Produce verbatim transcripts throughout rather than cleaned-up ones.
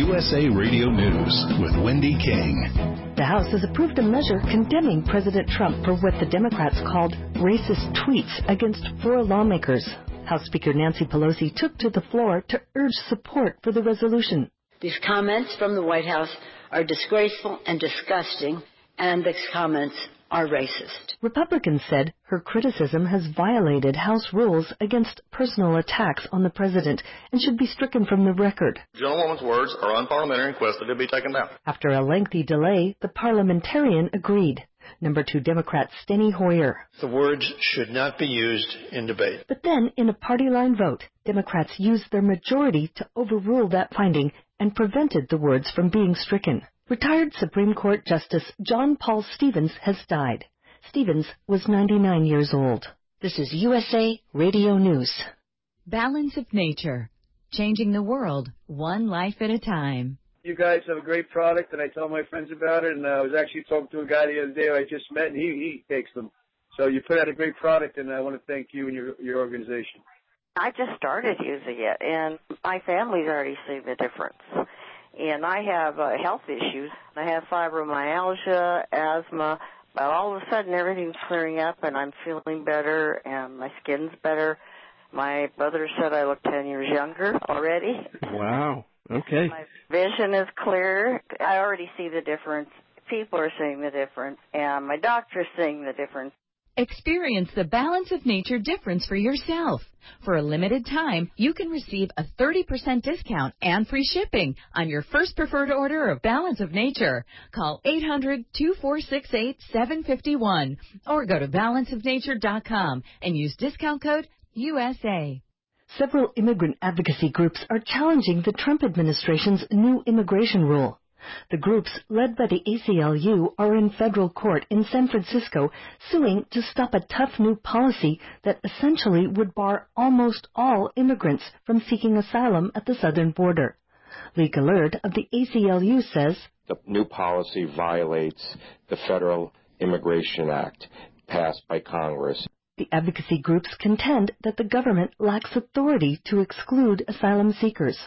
U S A Radio News with Wendy King. The House has approved a measure condemning President Trump for what the Democrats called racist tweets against four lawmakers. House Speaker Nancy Pelosi took to the floor to urge support for the resolution. These comments from the White House are disgraceful and disgusting, and these comments are racist. Republicans said her criticism has violated House rules against personal attacks on the president and should be stricken from the record. The gentlewoman's words are unparliamentary and requested to be taken down. After a lengthy delay, the parliamentarian agreed. Number two Democrat Steny Hoyer. The words should not be used in debate. But then, in a party line vote, Democrats used their majority to overrule that finding and prevented the words from being stricken. Retired Supreme Court Justice John Paul Stevens has died. Stevens was ninety-nine years old. This is U S A Radio News. Balance of Nature, changing the world one life at a time. You guys have a great product, and I tell my friends about it, and I was actually talking to a guy the other day I just met, and he, he takes them. So you put out a great product, and I want to thank you and your, your organization. I just started using it, and my family's already seen the difference. And I have uh, health issues. I have fibromyalgia, asthma, but all of a sudden everything's clearing up, and I'm feeling better, and my skin's better. My brother said I look ten years younger already. Wow. Okay. My vision is clear. I already see the difference. People are seeing the difference, and my doctor's seeing the difference. Experience the Balance of Nature difference for yourself. For a limited time, you can receive a thirty percent discount and free shipping on your first preferred order of Balance of Nature. Call eight hundred, two four six eight, seven five one or go to balance of nature dot com and use discount code U S A. Several immigrant advocacy groups are challenging the Trump administration's new immigration rule. The groups, led by the A C L U, are in federal court in San Francisco suing to stop a tough new policy that essentially would bar almost all immigrants from seeking asylum at the southern border. Lee Gillard of the A C L U says, the new policy violates the Federal Immigration Act passed by Congress. The advocacy groups contend that the government lacks authority to exclude asylum seekers.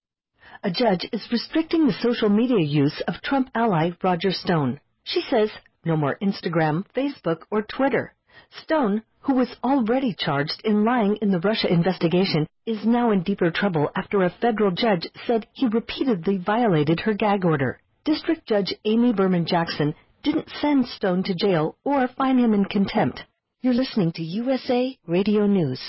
A judge is restricting the social media use of Trump ally Roger Stone. She says no more Instagram, Facebook, or Twitter. Stone, who was already charged in lying in the Russia investigation, is now in deeper trouble after a federal judge said he repeatedly violated her gag order. District Judge Amy Berman Jackson didn't send Stone to jail or fine him in contempt. You're listening to U S A Radio News.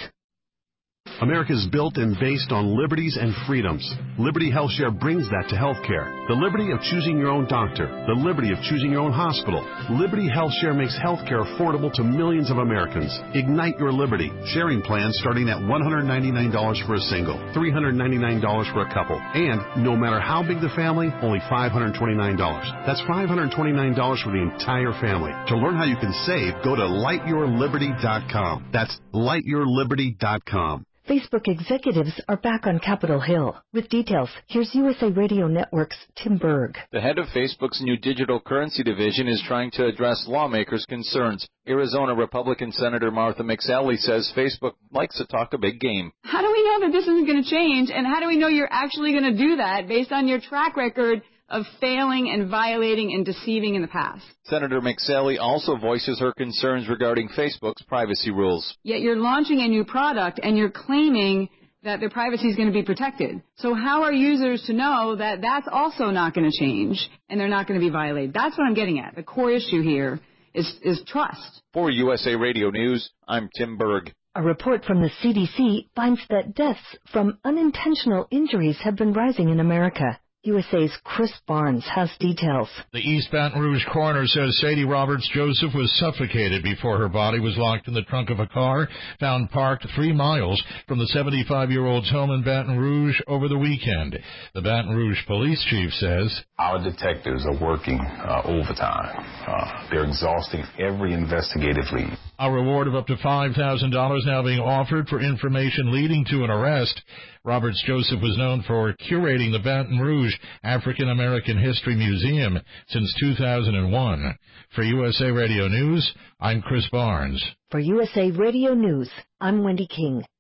America is built and based on liberties and freedoms. Liberty HealthShare brings that to healthcare. The liberty of choosing your own doctor. The liberty of choosing your own hospital. Liberty HealthShare makes healthcare affordable to millions of Americans. Ignite your liberty. Sharing plans starting at one hundred ninety-nine dollars for a single, three hundred ninety-nine dollars for a couple, and no matter how big the family, only five hundred twenty-nine dollars. That's five hundred twenty-nine dollars for the entire family. To learn how you can save, go to light your liberty dot com. That's light your liberty dot com. Facebook executives are back on Capitol Hill. With details, here's U S A Radio Network's Tim Berg. The head of Facebook's new digital currency division is trying to address lawmakers' concerns. Arizona Republican Senator Martha McSally says Facebook likes to talk a big game. How do we know that this isn't going to change, and how do we know you're actually going to do that based on your track record of failing and violating and deceiving in the past? Senator McSally also voices her concerns regarding Facebook's privacy rules. Yet you're launching a new product and you're claiming that their privacy is going to be protected. So how are users to know that that's also not going to change and they're not going to be violated? That's what I'm getting at. The core issue here is, is trust. For U S A Radio News, I'm Tim Berg. A report from the C D C finds that deaths from unintentional injuries have been rising in America. U S A's Chris Barnes has details. The East Baton Rouge coroner says Sadie Roberts Joseph was suffocated before her body was locked in the trunk of a car found parked three miles from the seventy-five-year-old's home in Baton Rouge over the weekend. The Baton Rouge police chief says, our detectives are working uh, overtime. Uh, they're exhausting every investigative lead. A reward of up to five thousand dollars now being offered for information leading to an arrest. Roberts Joseph was known for curating the Baton Rouge African American History Museum since two thousand one. For U S A Radio News, I'm Chris Barnes. For U S A Radio News, I'm Wendy King.